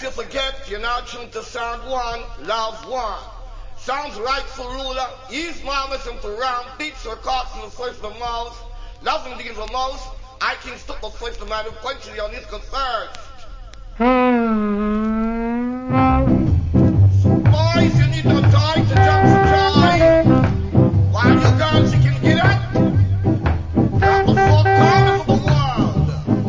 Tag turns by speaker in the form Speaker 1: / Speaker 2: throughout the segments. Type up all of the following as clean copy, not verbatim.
Speaker 1: Lest you forget, you're now tuned to Sound One, Love One. Sound's rightful ruler, he's marvelous and for round beats or carts in the first of the mouth. Love him digging the most. I can stop the first of man who quenches on his first. So boys, you need no toy to jump for joy. While you girls, you can get up. Grab the four corners of the world.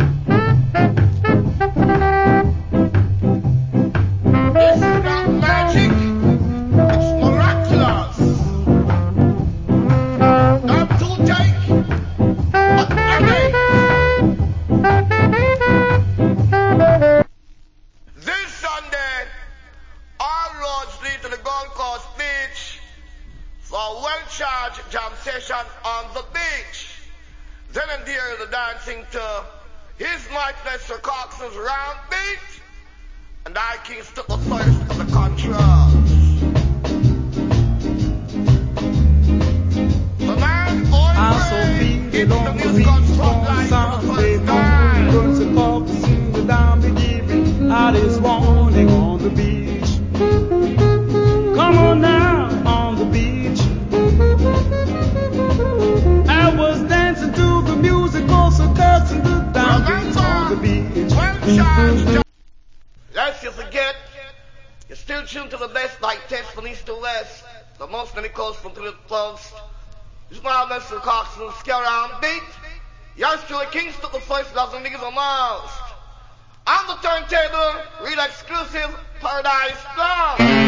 Speaker 1: This is not magic, it's miraculous. Not to take, but any. This Sunday, all roads lead to the Gold Coast Beach for a well-charged jam session on the beach. Then and there the dancing to His Mightiness Sir Coxon's round beat, and I King took the first of the controls. The man always gets the music on spotlight for the first time.
Speaker 2: Out is warning on the beach. Come on now on the beach. I was dancing to the music, also cussing the downbeats on the beach.
Speaker 1: Lest you forget, you're still tuned to the best like test from east to west. The most many coast from to the coast. This is my Mr. Coxon's scare around beat. Yours truly Kings took the first dozen niggas on most. On the turntable, real exclusive Paradise Song.